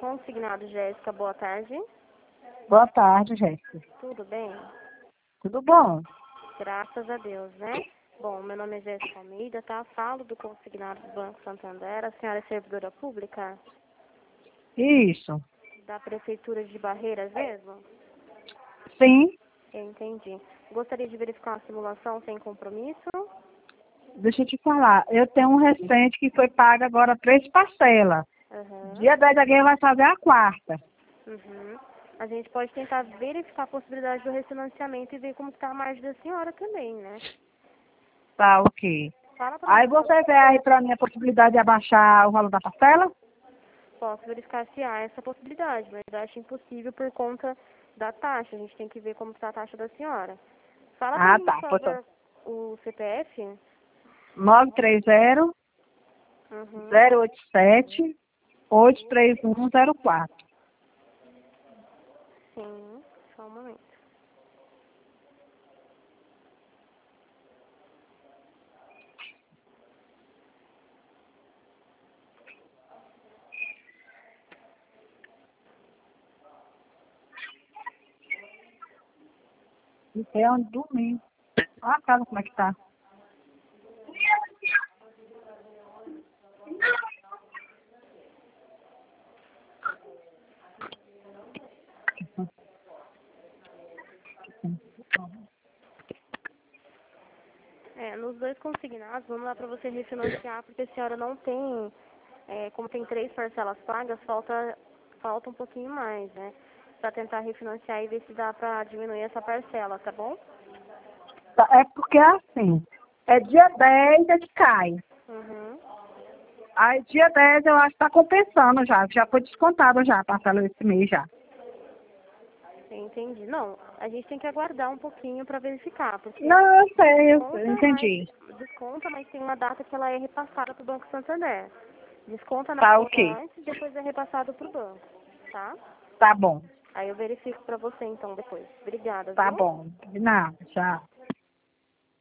Consignado Jéssica, boa tarde. Boa tarde, Jéssica. Tudo bem? Tudo bom? Graças a Deus, né? Bom, meu nome é Jéssica Almeida, tá? Falo do consignado do Banco Santander. A senhora é servidora pública Isso. da Prefeitura de Barreiras mesmo? Sim. Eu entendi. Gostaria de verificar uma simulação sem compromisso? Deixa eu te falar. Eu tenho um recente que foi pago agora 3 parcelas. Uhum. Dia 10 alguém vai fazer a quarta. Uhum. A gente pode tentar verificar a possibilidade do refinanciamento e ver como está a margem da senhora também, né? Tá, ok. Fala pra Aí mim. você vê aí pra mim a possibilidade de abaixar o valor da parcela? Posso verificar se há essa possibilidade, mas acho impossível por conta da taxa. A gente tem que ver como está a taxa da senhora. Fala pra Ah, mim, tá. por Foi favor, o CPF. 930 Uhum. 087 83104. Sim, só um momento. Isso é um domingo. Olha a casa como é que tá. Nos dois consignados, vamos lá para você refinanciar, porque a senhora não tem, como tem 3 parcelas pagas, falta um pouquinho mais, né? Para tentar refinanciar e ver se dá para diminuir essa parcela, tá bom? É porque assim, é dia 10 é que cai. Uhum. Aí dia 10 eu acho que tá compensando já foi descontado já a parcela desse mês já. Entendi. Não, a gente tem que aguardar um pouquinho para verificar, porque Não, eu sei, eu desconta, entendi. desconta, mas tem uma data que ela é repassada para o Banco Santander. Desconta na Tá, conta ok. antes e depois é repassado para o banco, tá? Tá bom. Aí eu verifico para você então depois. Obrigada, Tá viu? bom. De nada, tchau.